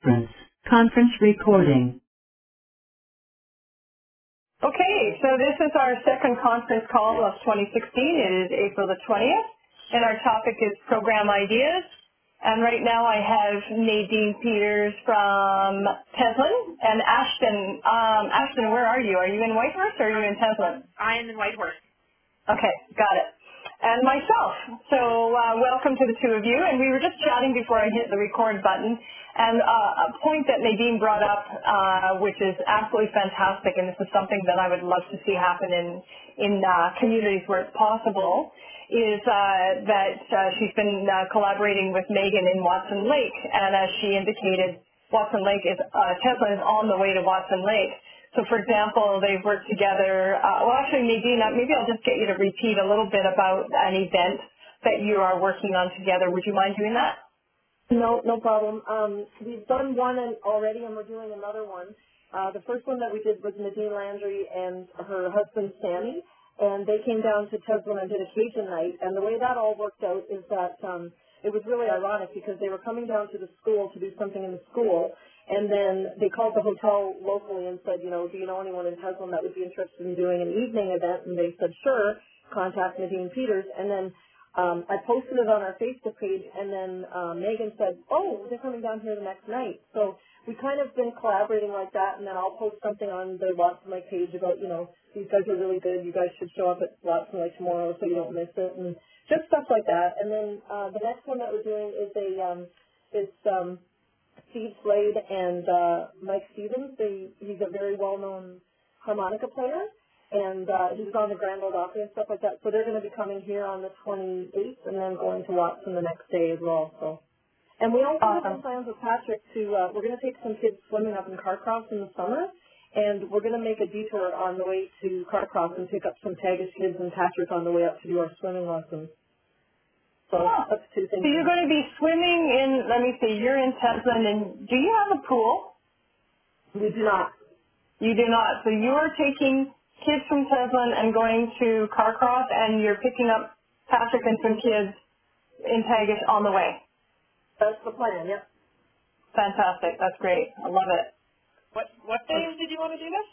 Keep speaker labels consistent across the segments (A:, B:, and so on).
A: Conference recording. Okay, so this is our second conference call of 2016. It is April the 20th, and our topic is program ideas. And right now I have Nadine Peters from Teslin and Ashton. Ashton, where are you? Are you in Whitehorse or are you in Teslin?
B: I am in Whitehorse.
A: Okay, got it. And myself. So welcome to the two of you. And we were just chatting before I hit the record button. And a point that Nadine brought up, which is absolutely fantastic, and this is something that I would love to see happen in communities where it's possible, is that she's been collaborating with Megan in Watson Lake. And as she indicated, Watson Lake is, Teslin is on the way to Watson Lake. So, for example, they've worked together. Well, actually, Nadine, maybe I'll just get you to repeat a little bit about an event that you are working on together. Would you mind doing that?
C: No problem. We've done one already, and we're doing another one. The first one that we did was Nadine Landry and her husband, Sammy, and they came down to Teslin and did a Cajun night. And the way that all worked out is that it was really ironic because they were coming down to the school to do something in the school, and then they called the hotel locally and said, do you know anyone in Teslin that would be interested in doing an evening event? And they said, sure, contact Nadine Peters. And then I posted it on our Facebook page, and then Megan said, oh, they're coming down here the next night. So we kind of been collaborating like that, and then I'll post something on the Watson Lake page about, these guys are really good. You guys should show up at Watson Lake tomorrow so you don't miss it, and just stuff like that. And then the next one that we're doing is Steve Slade and Mike Stevens. He's a very well-known harmonica player, and he was on the Grand Ole Opry and stuff like that. So they're going to be coming here on the 28th and then going to Watson the next day as well. So, and we also have some plans with Patrick to, we're going to take some kids swimming up in Carcross in the summer, and we're going to make a detour on the way to Carcross and pick up some Tagish kids and Patrick on the way up to do our swimming lessons. So that's two things.
A: So you're going to be swimming in, let me see, you're in Teslin, and do you have a pool?
C: We do not.
A: You do not. So you are taking kids from Teslin and going to Carcross, and you're picking up Patrick and some kids in Tagish on the way.
C: That's the plan, yep.
A: Fantastic. That's great. I love it.
B: What days did you want to do this?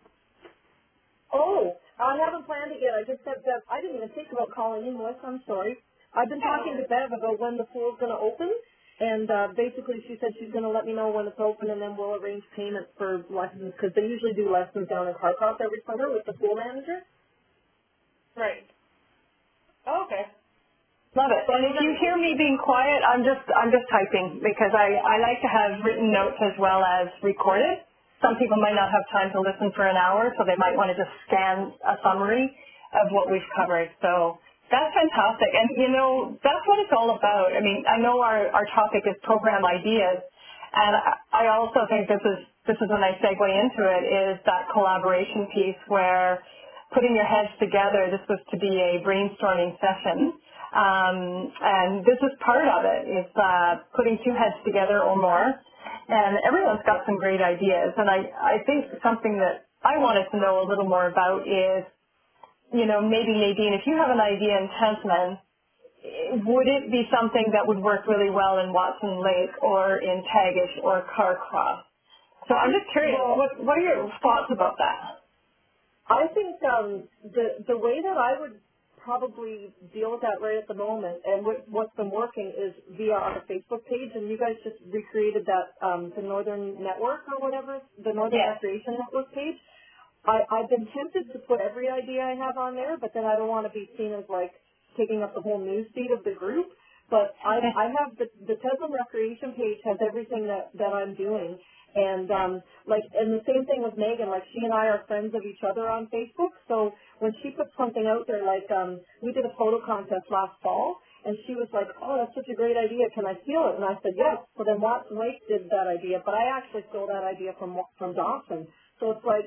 C: Oh, I haven't planned it yet. I just said that I didn't even think about calling in, Melissa. I'm sorry. I've been talking to Bev about when the pool's going to open, and basically she said she's going to let me know when it's open, and then we'll arrange payment for lessons, because they usually do lessons down in Carcross every summer with the pool manager.
B: Right. Oh, okay.
A: Love it. And if you hear me being quiet, I'm just typing, because I like to have written notes as well as recorded. Some people might not have time to listen for an hour, so they might want to just scan a summary of what we've covered. So that's fantastic. And, that's what it's all about. I mean, I know our topic is program ideas, and I also think this is a nice segue into it, is that collaboration piece where putting your heads together. This was to be a brainstorming session. And this is part of it, is putting two heads together or more. And everyone's got some great ideas. And I think something that I wanted to know a little more about is, maybe Nadine, if you have an idea in Teslin, would it be something that would work really well in Watson Lake or in Tagish or Carcross? So I'm just curious, what are your thoughts about that?
C: I think the way that I would probably deal with that right at the moment, and what's been working, is via our Facebook page, and you guys just recreated that, the Northern Network or whatever, the Northern Recreation Network page. I've been tempted to put every idea I have on there, but then I don't want to be seen as like taking up the whole news feed of the group. But I have the Teslin Recreation page has everything that I'm doing. And and the same thing with Megan, she and I are friends of each other on Facebook. So when she puts something out there, we did a photo contest last fall, and she was like, oh, that's such a great idea. Can I steal it? And I said, yes. So then Watson Lake did that idea, but I actually stole that idea from Dawson. So it's like,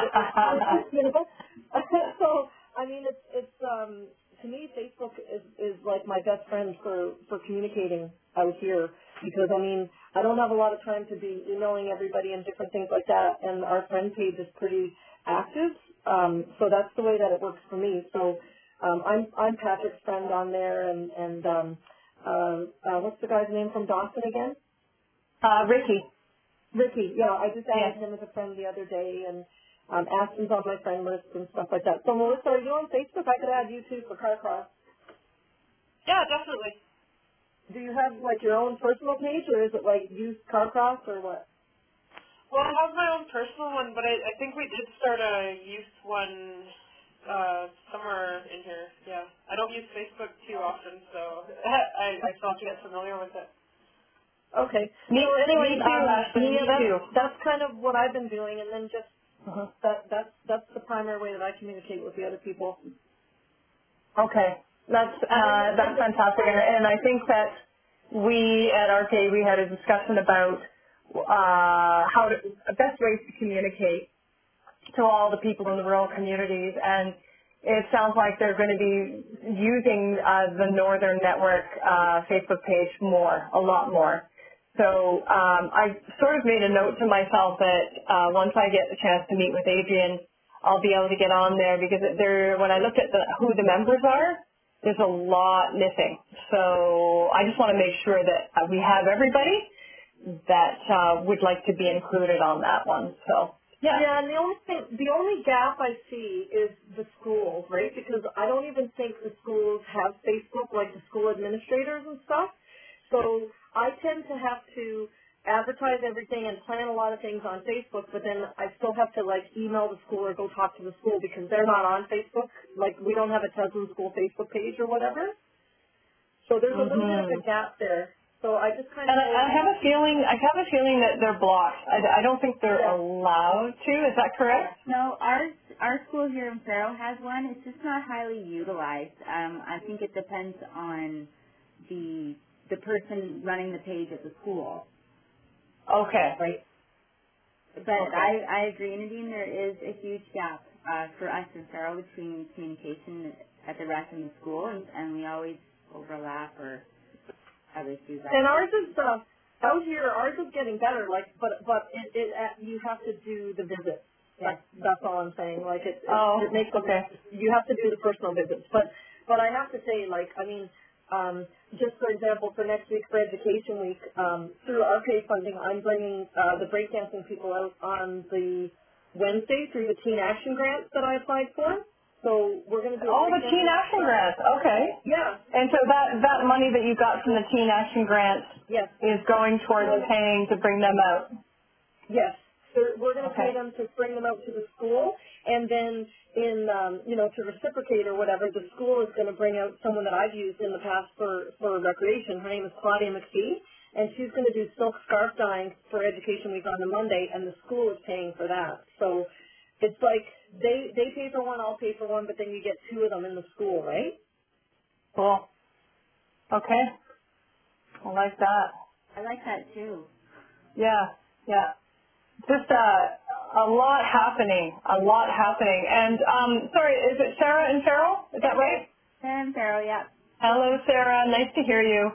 C: so I mean, it's to me, Facebook is like my best friend for communicating out here, because I mean, I don't have a lot of time to be emailing everybody and different things like that, and our friend page is pretty active, so that's the way that it works for me. So I'm Patrick's friend on there, and what's the guy's name from Dawson again?
A: Ricky.
C: Ricky, yeah, I just added
A: Yes.
C: him as a friend the other day, and Aston's on my friend list and stuff like that. So, Melissa, are you on Facebook? I could add you too for Carcross.
B: Yeah, definitely.
C: Do you have, like, your own personal page, or is it, like, Youth Carcross, or what?
B: Well, I have my own personal one, but I think we did start a youth one somewhere in here. Yeah. I don't use Facebook too often, so I still have to get familiar with it.
C: Okay.
A: Me,
C: So anyway,
A: me too, Ashley, me too.
C: that's kind of what I've been doing, and then just
A: Uh-huh.
C: that's the primary way that I communicate with the other people.
A: Okay, that's fantastic, and I think that we at RK we had a discussion about how to best ways to communicate to all the people in the rural communities, and it sounds like they're going to be using the Northern Network Facebook page a lot more. So I sort of made a note to myself that once I get the chance to meet with Adrian, I'll be able to get on there because when I looked at who the members are, there's a lot missing. So I just want to make sure that we have everybody that would like to be included on that one. So yeah.
C: Yeah, and the only gap I see is the schools, right? Because I don't even think the schools have Facebook, like the school administrators and stuff. So I tend to have to advertise everything and plan a lot of things on Facebook, but then I still have to, like, email the school or go talk to the school because they're not on Facebook. Like, we don't have a Teslin School Facebook page or whatever. So there's a little bit of a gap there. So I just kind of...
A: And I have a feeling that they're blocked. I don't think they're allowed to. Is that correct?
D: No, our school here in Faro has one. It's just not highly utilized. I think it depends on the person running the page at the school.
A: Okay.
D: Right. But
A: Okay.
D: I agree, Nadine, there is a huge gap for us in Faro between communication at the rec and the school, and we always overlap or have issues.
C: And ours is out here. Ours is getting better. Like, but you have to do the visits. That's all I'm saying. Like, it makes you have to do the personal visits. But I have to say, like, I mean, just for example, for next week for Education Week, through RK funding, I'm bringing the breakdancing people out on the Wednesday through the Teen Action Grants that I applied for. So we're going to do
A: the Teen Action Grants. Okay.
C: Yeah.
A: And so that money that you got from the Teen Action Grants is going towards paying to bring them out.
C: Yes. So we're going to pay them to bring them out to the school, and then to reciprocate or whatever, the school is going to bring out someone that I've used in the past for recreation. Her name is Claudia McPhee, and she's going to do silk scarf dyeing for Education Week on the Monday, and the school is paying for that. So it's like they pay for one, I'll pay for one, but then you get two of them in the school, right?
A: Cool. Okay. I like that.
D: I like that too.
A: Yeah. Yeah. Just a lot happening. And sorry, is it Sarah and Farrell? Is that right?
D: Sarah and Faro, yeah.
A: Hello, Sarah. Nice to hear you.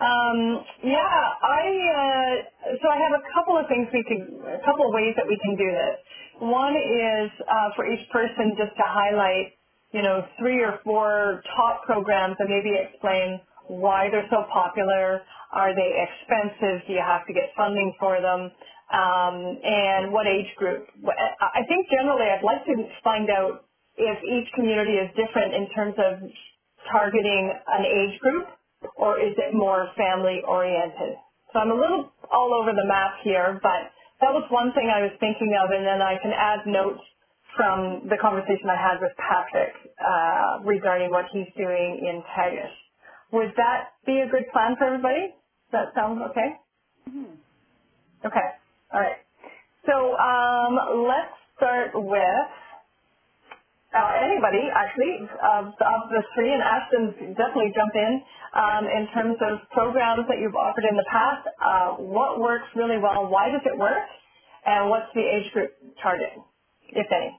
A: So I have a couple of ways that we can do this. One is for each person just to highlight, 3 or 4 top programs and maybe explain why they're so popular. Are they expensive? Do you have to get funding for them? And what age group? I think generally I'd like to find out if each community is different in terms of targeting an age group, or is it more family-oriented? So I'm a little all over the map here, but that was one thing I was thinking of, and then I can add notes from the conversation I had with Patrick regarding what he's doing in Tagish. Would that be a good plan for everybody? Does that sound okay?
D: Mm-hmm.
A: Okay. All right. So let's start with anybody, actually, of the three, and Ashton, definitely jump in terms of programs that you've offered in the past. What works really well? Why does it work? And what's the age group target, if any?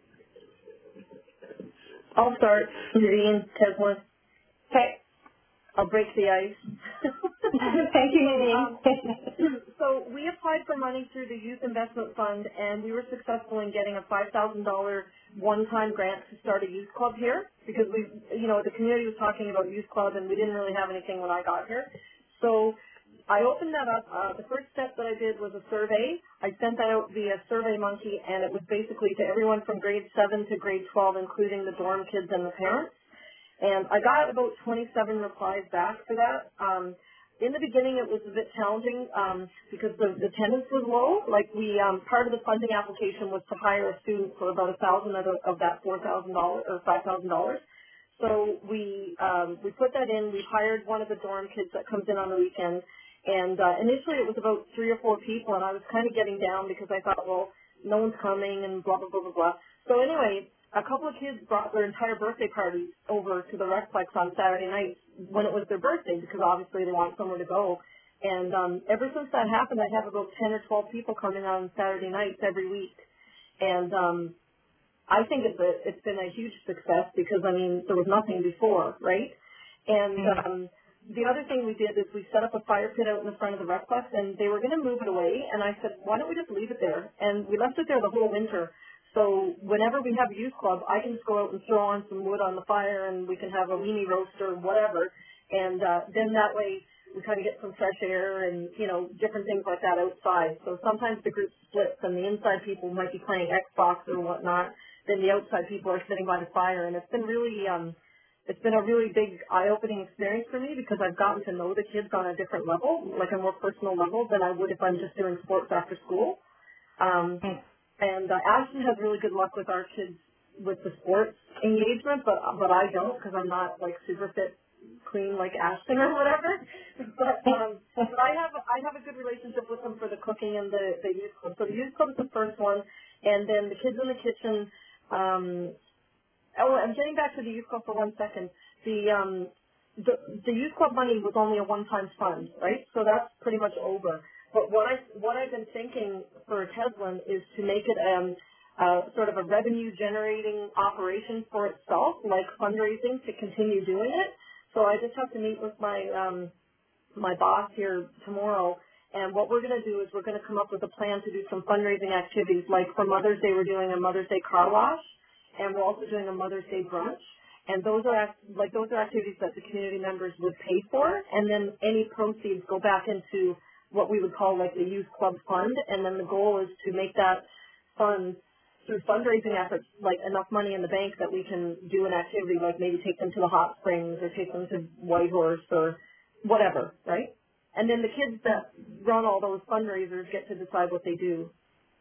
C: I'll start. Nadine, Teslin.
A: Okay.
C: I'll break the ice.
A: Thank you, Nadine.
C: So we applied for money through the Youth Investment Fund, and we were successful in getting a $5,000 one-time grant to start a youth club here because the community was talking about youth club, and we didn't really have anything when I got here. So I opened that up. The first step that I did was a survey. I sent that out via SurveyMonkey, and it was basically to everyone from grade 7 to grade 12, including the dorm kids and the parents. And I got about 27 replies back for that. In the beginning, it was a bit challenging because the attendance was low. Like part of the funding application was to hire a student for about $1,000 of that $4,000 or $5,000. So we put that in. We hired one of the dorm kids that comes in on the weekend. And initially, it was about 3 or 4 people, and I was kind of getting down because I thought, well, no one's coming and blah, blah, blah, blah, blah. So anyway, a couple of kids brought their entire birthday parties over to the Recplex on Saturday night when it was their birthday because obviously they want somewhere to go. And ever since that happened, I have about 10 or 12 people coming on Saturday nights every week. And I think it's been a huge success because, I mean, there was nothing before, right? And the other thing we did is we set up a fire pit out in the front of the Recplex, and they were going to move it away. And I said, why don't we just leave it there? And we left it there the whole winter. So whenever we have a youth club, I can just go out and throw on some wood on the fire, and we can have a weenie roast or whatever. And then that way we kind of get some fresh air and, different things like that outside. So sometimes the group splits, and the inside people might be playing Xbox or whatnot. Then the outside people are sitting by the fire. And it's been really it's been a really big eye-opening experience for me because I've gotten to know the kids on a different level, like a more personal level than I would if I'm just doing sports after school. And Ashton has really good luck with our kids with the sports engagement, but I don't because I'm not like super fit, clean like Ashton or whatever. But I have a good relationship with them for the cooking and the youth club. So the youth club is the first one, and then the kids in the kitchen. I'm getting back to the youth club for 1 second. The youth club money was only a one-time fund, right? So that's pretty much over. But what I've been thinking for Teslin is to make it sort of a revenue-generating operation for itself, like fundraising to continue doing it. So I just have to meet with my boss here tomorrow, and what we're going to do is we're going to come up with a plan to do some fundraising activities. Like for Mother's Day, we're doing a Mother's Day car wash, and we're also doing a Mother's Day brunch. And those are activities that the community members would pay for, and then any proceeds go back into what we would call like the youth club fund, and then the goal is to make that fund through fundraising efforts like enough money in the bank that we can do an activity like maybe take them to the hot springs or take them to Whitehorse or whatever, right? And then the kids that run all those fundraisers get to decide what they do.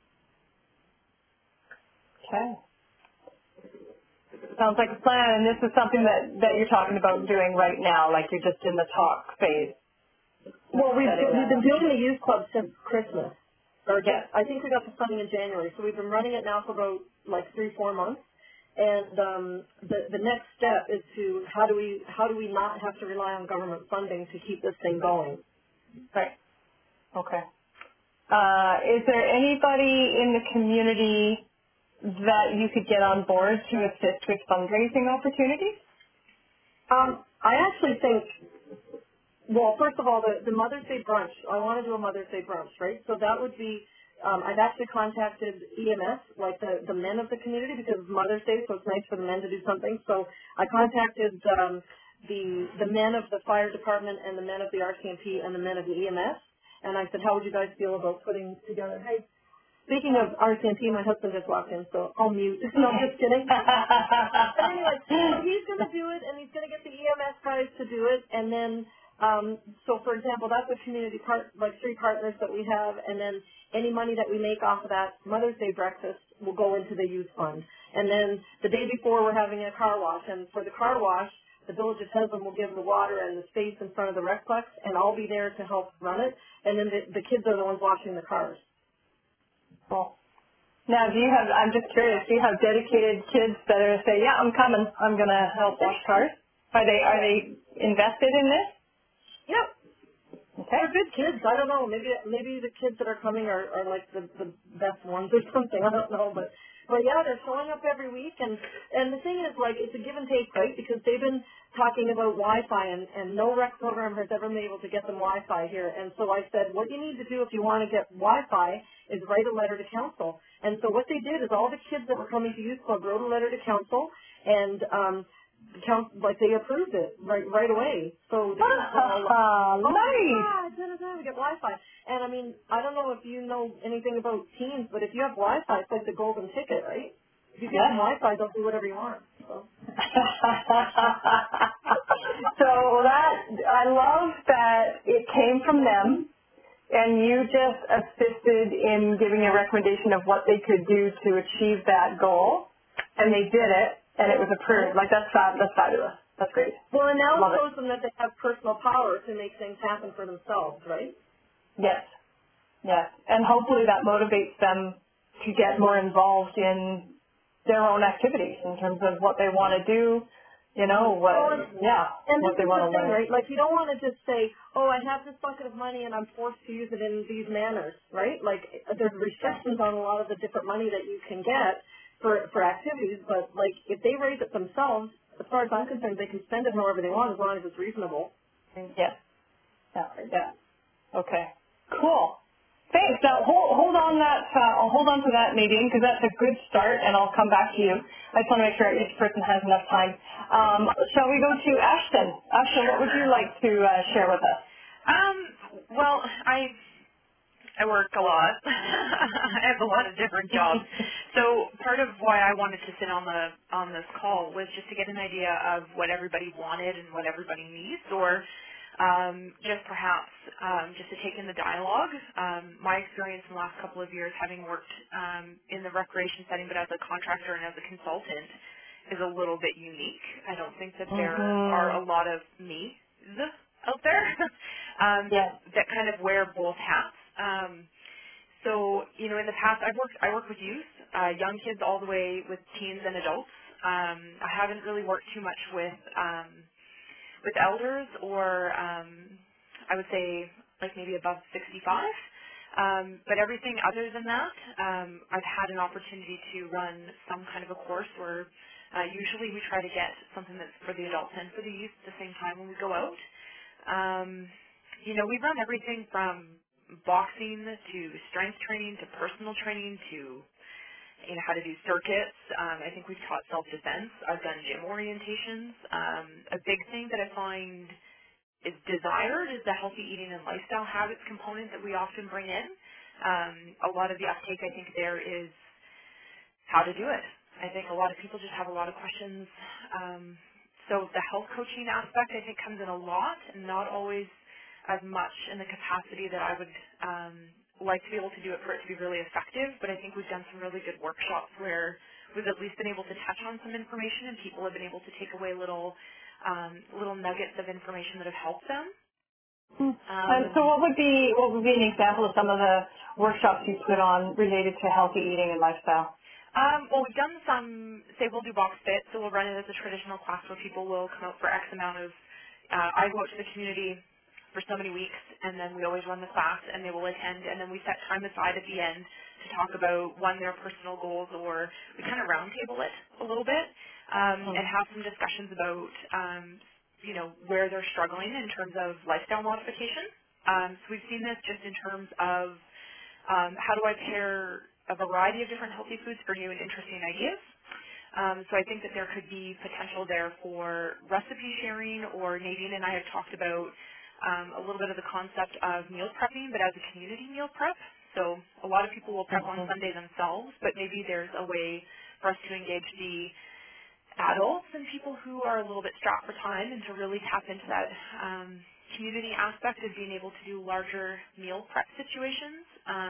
A: Okay. Sounds like a plan, and this is something that you're talking about doing right now, like you're just in the talk phase.
C: Well, we've been doing the youth club since Christmas.
A: Yes.
C: I think we got the funding in January, so we've been running it now for about like 3-4 months. And the next step is to how do we not have to rely on government funding to keep this thing going?
A: Right. Okay. Is there anybody in the community that you could get on board to assist with fundraising opportunities?
C: I actually think, well, first of all, the Mother's Day brunch, I want to do a Mother's Day brunch, right? So that would be, I've actually contacted EMS, like the men of the community, because it's Mother's Day, so it's nice for the men to do something. So I contacted the men of the fire department and the men of the RCMP and the men of the EMS, and I said, how would you guys feel about putting together, hey, speaking of RCMP, my husband just walked in, so I'll mute. No, I'm just kidding. But anyway, so he's going to do it, and he's going to get the EMS guys to do it, and then, so for example, that's a community like 3 partners that we have, and then any money that we make off of that Mother's Day breakfast will go into the youth fund. And then the day before, we're having a car wash, and for the car wash, the Village of Teslin will give the water and the space in front of the Recplex, and I'll be there to help run it, and then the kids are the ones washing the cars.
A: Cool. Now, I'm just curious, do you have dedicated kids that are say, yeah, I'm coming, I'm going to help wash cars? Are they invested in this?
C: Yep.
A: Okay.
C: They're good kids. I don't know. Maybe the kids that are coming are like the best ones or something. I don't know. But But yeah, they're showing up every week, and the thing is, like, it's a give and take, right? Because they've been talking about Wi-Fi, and no rec program has ever been able to get them Wi-Fi here. And so I said, what you need to do if you want to get Wi-Fi is write a letter to council. And so what they did is all the kids that were coming to youth club wrote a letter to council, and the council, like, they approved it right away. So they
A: nice.
C: we get Wi-Fi. And I mean, I don't know if you know anything about teens, but if you have Wi-Fi, it's like the golden ticket, right? If you get Wi-Fi, they'll do whatever you want. So.
A: So that, I love that it came from them, and you just assisted in giving a recommendation of what they could do to achieve that goal, and they did it, and it was approved. Like, that's fabulous. That's great.
C: Well, and now
A: Love
C: it shows them that they have personal power to make things happen for themselves, right?
A: Yes. Yes. And hopefully that motivates them to get more involved in their own activities in terms of what they want to do, you know, what they want to learn.
C: Right? Like, you don't want to just say, oh, I have this bucket of money and I'm forced to use it in these manners, right? Like, there's restrictions on a lot of the different money that you can get for activities, but, like, if they raise it themselves, as far as I'm concerned, they can spend it however they want as long as it's reasonable.
A: Yes. Yeah. Okay. Cool. Thanks. Now hold on I'll hold on to that, Nadine, because that's a good start, and I'll come back to you. I just want to make sure each person has enough time. Shall we go to Ashton? Ashton, what would you like to share with us?
E: Well, I work a lot. I have a lot of different jobs. So part of why I wanted to sit on this call was just to get an idea of what everybody wanted and what everybody needs, or just perhaps just to take in the dialogue. My experience in the last couple of years, having worked in the recreation setting, but as a contractor and as a consultant, is a little bit unique. I don't think that there are a lot of me's out there that kind of wear both hats. So, you know, in the past, I worked with youth, young kids all the way with teens and adults. I haven't really worked too much with elders, or I would say like maybe above 65. But everything other than that, I've had an opportunity to run some kind of a course where usually we try to get something that's for the adults and for the youth at the same time when we go out. You know, we run everything from boxing to strength training to personal training to, you know, how to do circuits. I think we've taught self-defense. I've done gym orientations. A big thing that I find is desired is the healthy eating and lifestyle habits component that we often bring in. A lot of the uptake, I think, there is how to do it. I think a lot of people just have a lot of questions. So the health coaching aspect, I think, comes in a lot, and not always as much in the capacity that I would like to be able to do it for it to be really effective. But I think we've done some really good workshops where we've at least been able to touch on some information, and people have been able to take away little nuggets of information that have helped them.
A: So what would be an example of some of the workshops you put on related to healthy eating and lifestyle?
E: Well, we've done some, say we'll do box fit, so we'll run it as a traditional class where people will come out for X amount of, I go out to the community for so many weeks, and then we always run the class, and they will attend, and then we set time aside at the end to talk about, one, their personal goals, or we kind of roundtable it a little bit, and have some discussions about, you know, where they're struggling in terms of lifestyle modification. So we've seen this just in terms of how do I pair a variety of different healthy foods for new and interesting ideas. So I think that there could be potential there for recipe sharing, or Nadine and I have talked about a little bit of the concept of meal prepping, but as a community meal prep. So a lot of people will prep on Sunday themselves, but maybe there's a way for us to engage the adults and people who are a little bit strapped for time, and to really tap into that community aspect of being able to do larger meal prep situations.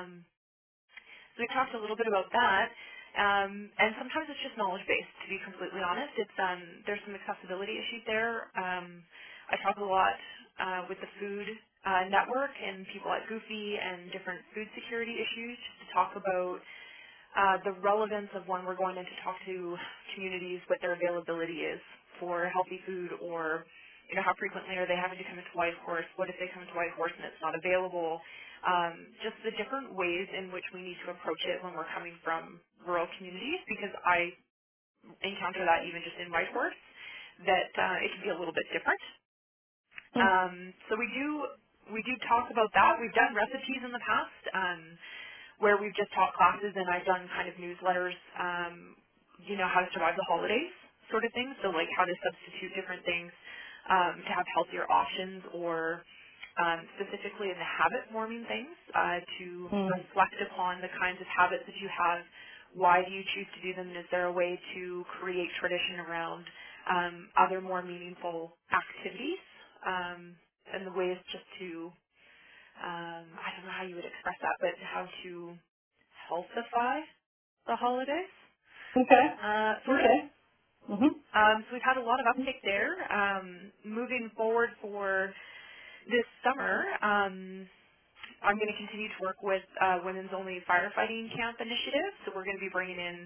E: So we talked a little bit about that, and sometimes it's just knowledge-based, to be completely honest. It's there's some accessibility issues there. I talk a lot with the Food Network and people at Goofy and different food security issues, just to talk about the relevance of when we're going in to talk to communities what their availability is for healthy food, or how frequently are they having to come into Whitehorse? What if they come into Whitehorse and it's not available? Just the different ways in which we need to approach it when we're coming from rural communities, because I encounter that even just in Whitehorse, that it can be a little bit different. So we do talk about that. We've done recipes in the past where we've just taught classes, and I've done kind of newsletters, how to survive the holidays sort of thing. So like how to substitute different things to have healthier options, or specifically in the habit-forming things to reflect upon the kinds of habits that you have. Why do you choose to do them? And is there a way to create tradition around other more meaningful activities? And the ways just to, I don't know how you would express that, but how to healthify the holidays.
A: Okay.
E: Sort
A: okay.
E: of. So we've had a lot of uptake there. Moving forward for this summer, I'm going to continue to work with Women's Only Firefighting Camp Initiative. So we're going to be bringing in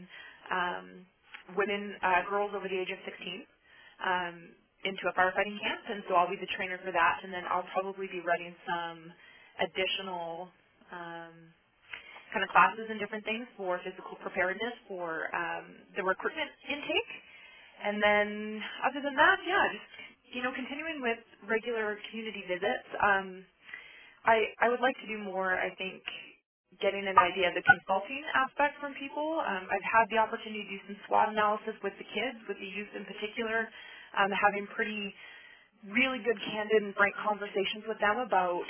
E: girls over the age of 16 into a firefighting camp, and so I'll be the trainer for that, and then I'll probably be running some additional kind of classes and different things for physical preparedness for the recruitment intake. And then other than that, just continuing with regular community visits. I would like to do more, I think, getting an idea of the consulting aspect from people. I've had the opportunity to do some SWOT analysis with the kids, with the youth in particular, having really good, candid, and frank conversations with them about,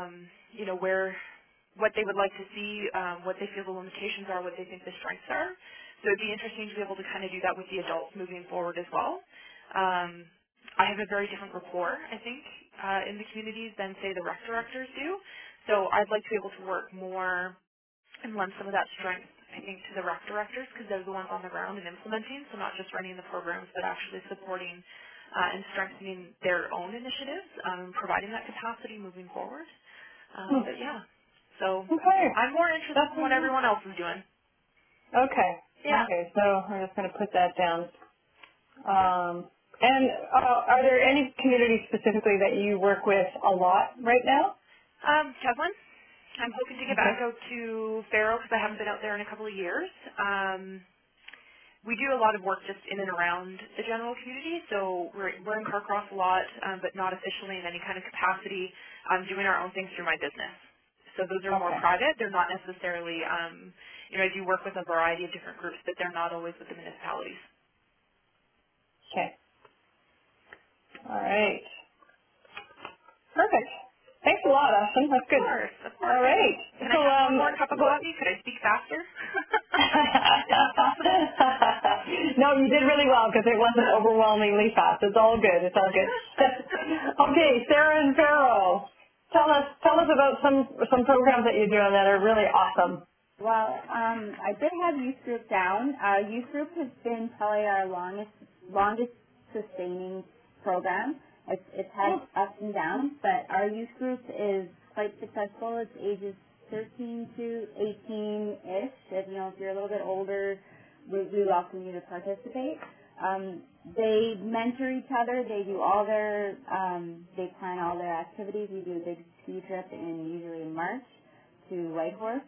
E: what they would like to see, what they feel the limitations are, what they think the strengths are. So it'd be interesting to be able to kind of do that with the adults moving forward as well. I have a very different rapport, I think, in the communities than, say, the rec directors do. So I'd like to be able to work more and lend some of that strength, I think, to the rec directors, because they're the ones on the ground and implementing, so not just running the programs, but actually supporting and strengthening their own initiatives, providing that capacity moving forward. But yeah, so I'm more interested in what everyone else is doing.
A: Okay.
E: Yeah.
A: Okay, so I'm just going to put that down. And are there any communities specifically that you work with a lot right now?
E: Kevlin. I'm hoping to get back out to Faro because I haven't been out there in a couple of years. We do a lot of work just in and around the general community, so we're in Carcross a lot, but not officially in any kind of capacity. I'm doing our own things through my business. So those are more private. They're not necessarily, I do work with a variety of different groups, but they're not always with the municipalities.
A: Okay. All right. Perfect. Thanks a lot, Austin. That's good.
E: Of course.
A: All right.
E: Can I have one more cup of coffee? Could I speak faster? Is that possible?
A: No, you did really well because it wasn't overwhelmingly fast. It's all good. It's all good. Okay, Sarah and Faro, tell us about some programs that you're doing that are really awesome.
D: Well, I did have youth group down. Youth group has been probably our longest sustaining program. It's had ups and downs, but our youth group is quite successful. It's ages 13 to 18-ish. If you're a little bit older, we welcome you to participate. They mentor each other. They do they plan all their activities. We do a big ski trip usually in March to Whitehorse.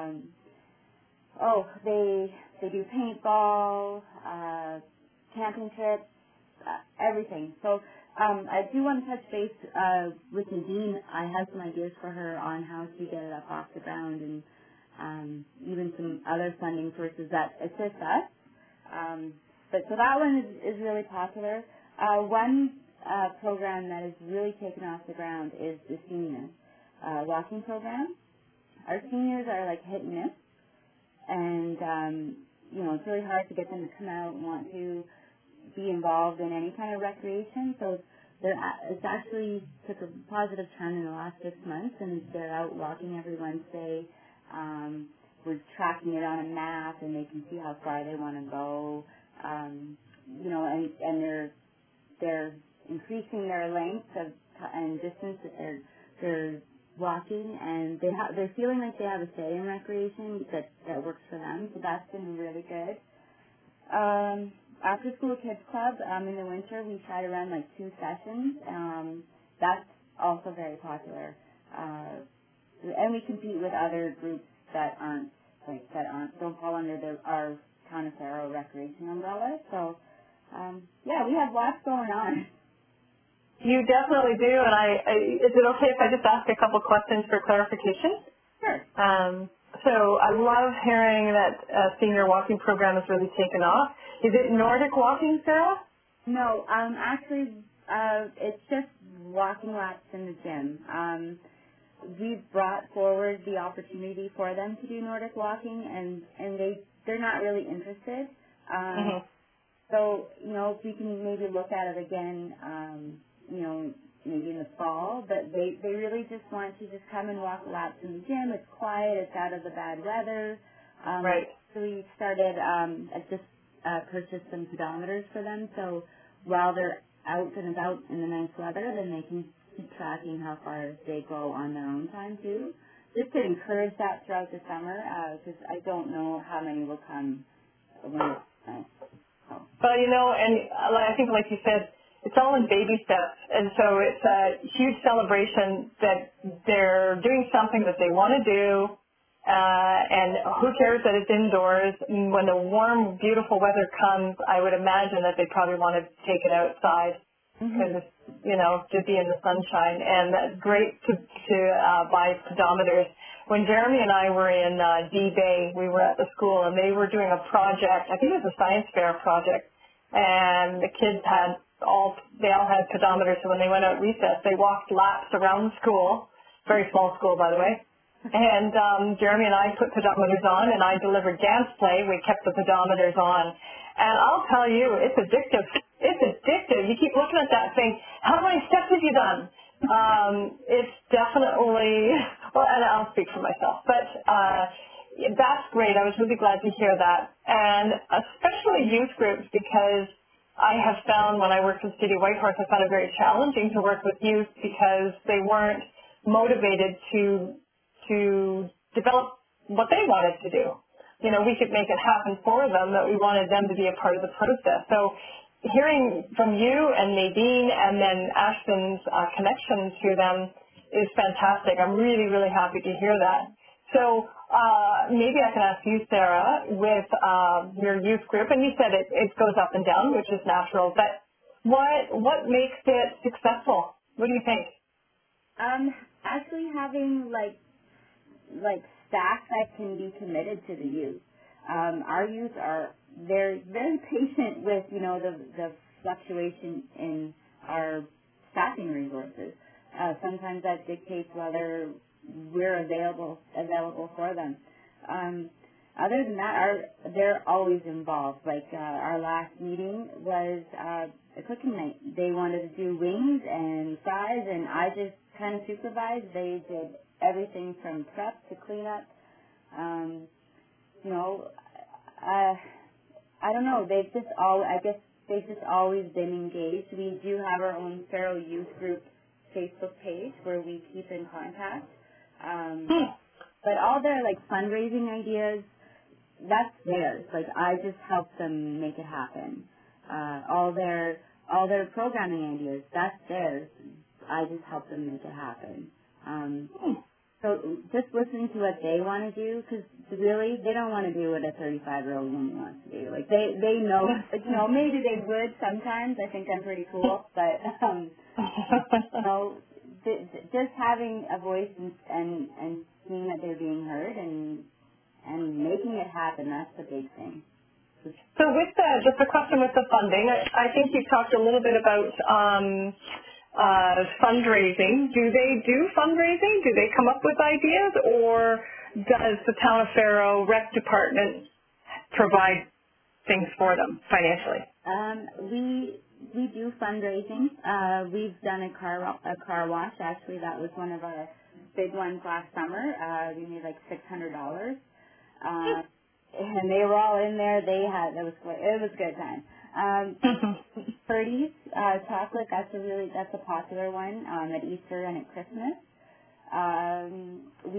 D: They do paintball, camping trips, everything. So I do want to touch base with Nadine. I have some ideas for her on how to get it up off the ground, and even some other funding sources that assist us. But so that one is really popular. One program that is really taken off the ground is the senior walking program. Our seniors are like hit and miss, and it's really hard to get them to come out and want to be involved in any kind of recreation. So it's actually took a positive turn in the last 6 months, and they're out walking every Wednesday. We're tracking it on a map, and they can see how far they want to go. And they're increasing their length and distance that they're walking, and they're feeling like they have a say in recreation that works for them. So that's been really good. After School Kids Club, in the winter, we try to run like 2 sessions. That's also very popular. And we compete with other groups that don't fall under our Town of Faro Recreation umbrella. So, yeah, we have lots going on.
A: You definitely do, and is it okay if I just ask a couple questions for clarification?
D: Sure.
A: So I love hearing that senior walking program has really taken off. Is it Nordic walking, Sarah?
D: No, actually, it's just walking laps in the gym. We've brought forward the opportunity for them to do Nordic walking, and they're not really interested. So, if we can maybe look at it again, maybe in the fall, but they really just want to just come and walk laps in the gym. It's quiet, it's out of the bad weather.
A: Right.
D: So we started, I just purchased some pedometers for them, so while they're out and about in the nice weather, then they can keep tracking how far they go on their own time too. Just to encourage that throughout the summer, because I don't know how many will come when it's nice.
A: Well, and I think like you said, it's all in baby steps, and so it's a huge celebration that they're doing something that they want to do, and who cares that it's indoors. When the warm, beautiful weather comes, I would imagine that they probably want to take it outside because to be in the sunshine, and that's great to buy pedometers. When Jeremy and I were in D-Bay, we were at the school, and they were doing a project. I think it was a science fair project, and the kids all had pedometers. So when they went out recess, they walked laps around the school. Very small school, by the way. And Jeremy and I put pedometers on, and I delivered dance play. We kept the pedometers on. And I'll tell you, it's addictive. It's addictive. You keep looking at that thing. How many steps have you done? It's definitely, well, and I'll speak for myself, but that's great. I was really glad to hear that. And especially youth groups, because I have found when I worked with City of Whitehorse, I found it very challenging to work with youth because they weren't motivated to develop what they wanted to do. We could make it happen for them, but we wanted them to be a part of the process. So hearing from you and Nadine and then Ashton's connection to them is fantastic. I'm really, really happy to hear that. So maybe I can ask you, Sarah, with your youth group, and you said it goes up and down, which is natural, but what makes it successful? What do you think?
D: Actually having like staff that can be committed to the youth. Our youth they're very patient with, the fluctuation in our staffing resources. Sometimes that dictates whether we're available for them. Other than that, they're always involved. Like our last meeting was a cooking night. They wanted to do wings and fries, and I just kind of supervised. They did everything from prep to cleanup. I don't know. I guess they've just always been engaged. We do have our own Faro Youth Group Facebook page where we keep in contact. But all their fundraising ideas, that's theirs. I just help them make it happen. All their programming ideas, that's theirs. I just help them make it happen. So just listening to what they want to do, because really they don't want to do what a 35-year-old woman wants to do. They know, maybe they would sometimes. I think I'm pretty cool, but just having a voice and seeing that they're being heard and making it happen, that's the big thing.
A: So with just a question with the funding, I think you talked a little bit about fundraising. Do they do fundraising? Do they come up with ideas, or does the Town of Faro Rec Department provide things for them financially?
D: We do fundraising. We've done a car wash. Actually, that was one of our big ones last summer. We made $600. And they were all in there. It was a good time. Purdy's chocolate, that's a popular one at Easter and at Christmas.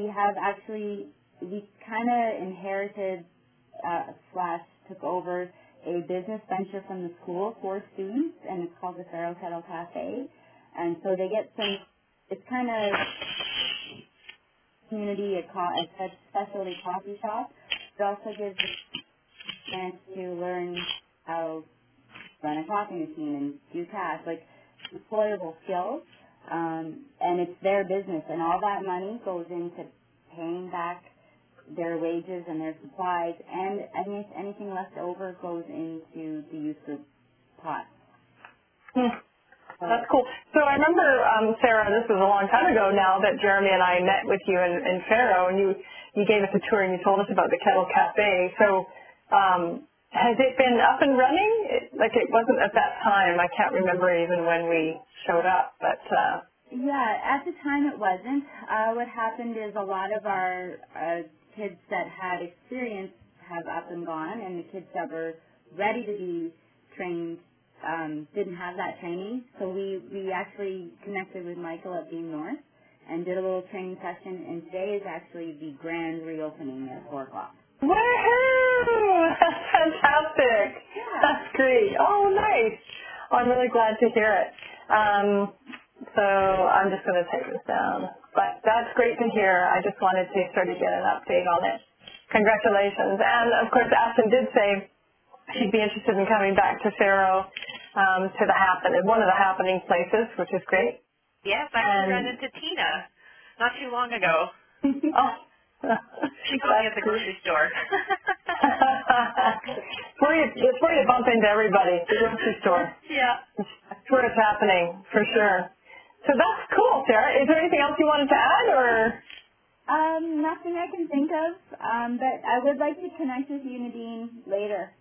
D: We kind of inherited / took over a business venture from the school for students, and it's called the Faro Kettle Cafe. And so they get some, it's kind of community, a specialty coffee shop. It also gives a chance to learn how to run a coffee machine and do tasks, like employable skills. And it's their business, and all that money goes into paying back their wages and their supplies, and anything left over goes into the youth group pot.
A: That's cool. So I remember, Sarah, this was a long time ago now that Jeremy and I met with you in Faro, and you gave us a tour and you told us about the Kettle Cafe. So has it been up and running? Like it wasn't at that time. I can't remember even when we showed up, but...
D: Yeah, at the time it wasn't. What happened is a lot of our kids that had experience have up and gone, and the kids that were ready to be trained didn't have that training. So we actually connected with Michael at Beam North and did a little training session, and today is actually the grand reopening at 4 o'clock.
A: Woohoo! That's fantastic.
D: Yeah.
A: That's great. Oh, nice. Oh, I'm really glad to hear it. So I'm just going to take this down. But that's great to hear. I just wanted to sort of get an update on it. Congratulations. And, of course, Ashton did say she'd be interested in coming back to Faro to one of the happening places, which is great.
E: Yes, I ran into Tina not too long ago.
A: Oh.
E: She caught me at the grocery store.
A: It's where you bump into everybody, the grocery store.
E: Yeah.
A: That's where it's happening, for sure. So that's cool, Sarah. Is there anything else you wanted to add, or?
D: Nothing I can think of, but I would like to connect with you, Nadine, later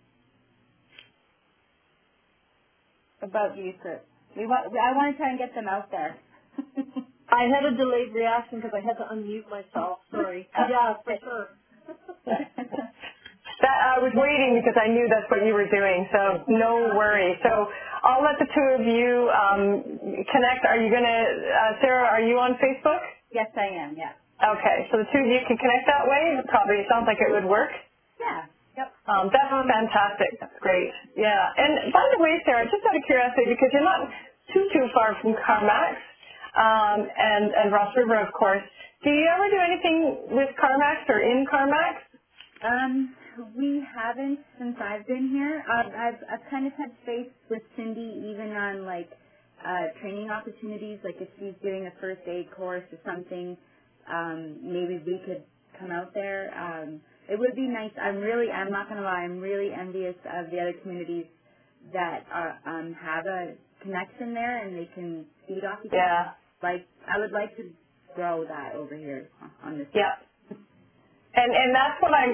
D: about youth group. I want to try and get them out there.
C: I had a delayed reaction because I had to unmute myself. Sorry. Yeah, for sure.
A: I was waiting because I knew that's what you were doing, so no worry. So I'll let the two of you connect. Are you going to, Sarah, are you on Facebook?
D: Yes, I am, yeah.
A: Okay, so the two of you can connect that way? It probably sounds like it would work.
D: Yeah, yep.
A: That's fantastic. That's great. Yeah. And by the way, Sarah, just out of curiosity, because you're not too far from Carmax and Ross River, of course, do you ever do anything with Carmax or in Carmax?
D: We haven't since I've been here. I've kind of touched base with Cindy even on like training opportunities, like if she's doing a first aid course or something, maybe we could come out there. It would be nice. I'm not going to lie, I'm really envious of the other communities that have a connection there and they can feed off each other.
A: Yeah.
D: Like, I would like to grow that over here on this.
A: Yeah. And that's what I'm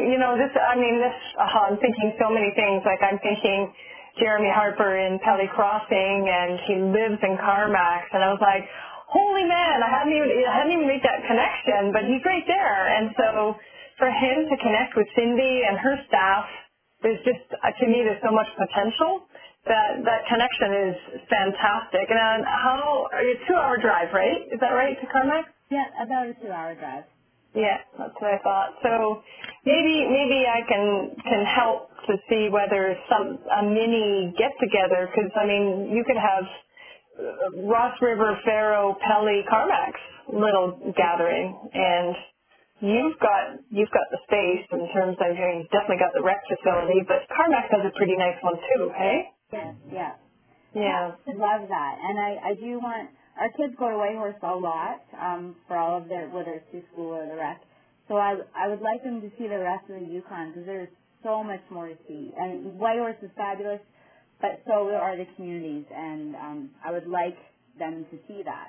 A: thinking so many things. Like I'm thinking Jeremy Harper in Pelly Crossing, and he lives in Carmax, and I was like, holy man, I hadn't even made that connection, but he's right there. And so for him to connect with Cindy and her staff, there's just, to me, there's so much potential. That connection is fantastic. And how, are you a 2-hour drive, right? Is that right, to Carmax?
D: Yeah, about a 2-hour drive.
A: Yeah, that's what I thought. So maybe I can help to see whether a mini get together, because I mean you could have Ross River, Faro, Pelly, Carmax little gathering, and you've got the space in terms of you've definitely got the rec facility, but Carmax has a pretty nice one too, hey?
D: Yeah.
A: Yeah.
D: I love that, and I do want. Our kids go to Whitehorse a lot for all of their, whether it's to school or the rec. So I would like them to see the rest of the Yukon because there's so much more to see. And Whitehorse is fabulous, but so are the communities, and I would like them to see that.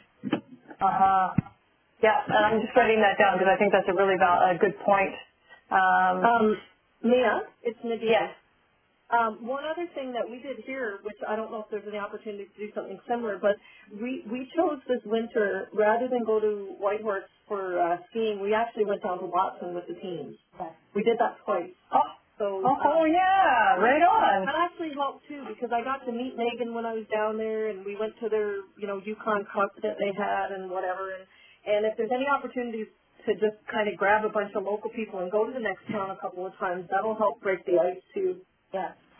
A: Yeah, and I'm just writing that down because I think that's a really a good point.
C: Mia, it's Nadine.
A: Yes.
C: One other thing that we did here, which I don't know if there's any opportunity to do something similar, but we chose this winter, rather than go to Whitehorse for skiing, we actually went down to Watson with the teams.
D: Yes.
C: We did that twice.
A: Yeah, right on.
C: That actually helped too because I got to meet Megan when I was down there, and we went to their Yukon Cup that they had and whatever. And if there's any opportunities to just kind of grab a bunch of local people and go to the next town a couple of times, that'll help break the ice too.
D: Yeah.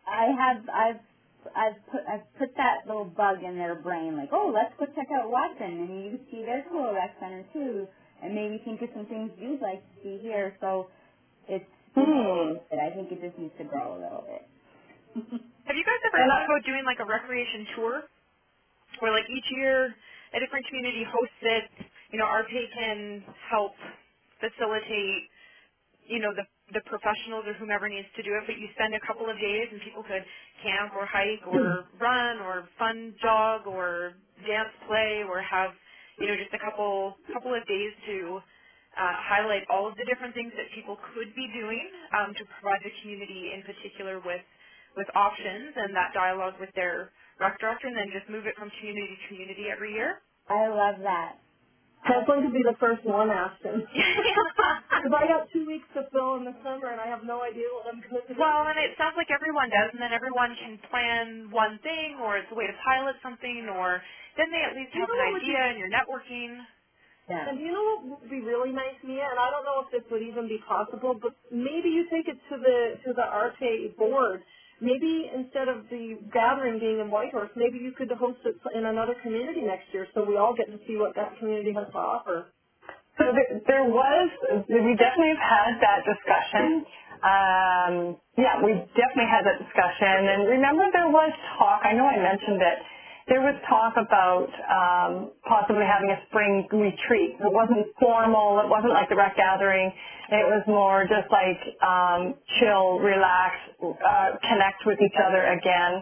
D: I've put that little bug in their brain, like, oh, let's go check out Watson, and you see their cool rec center too, and maybe think of some things you'd like to see here. So it's I think it just needs to grow a little bit.
E: Have you guys ever thought about doing like a recreation tour, where like each year a different community hosts it? You know, RPA can help facilitate, you know, the professionals or whomever needs to do it, but you spend a couple of days and people could camp or hike or run or fun jog or dance play or have, you know, just a couple of days to highlight all of the different things that people could be doing to provide the community in particular with options and that dialogue with their rec director, and then just move it from community to community every year.
D: I love that.
C: That's going to be the first one, Ashton. Because I got 2 weeks to fill in the summer, and I have no idea what I'm going to do.
E: Well, and it sounds like everyone does, and then everyone can plan one thing, or it's a way to pilot something, or then they at least have an idea, and you're networking.
C: Yeah. And you know what would be really nice, Mia? And I don't know if this would even be possible, but maybe you take it to the RTA board. Maybe instead of the gathering being in Whitehorse, maybe you could host it in another community next year, so we all get to see what that community has to offer.
A: So we definitely have had that discussion. Yeah, we definitely had that discussion. And remember there was talk, I know I mentioned it, there was talk about possibly having a spring retreat. It wasn't formal, it wasn't like the rec gathering. It was more just like chill, relax, connect with each other again.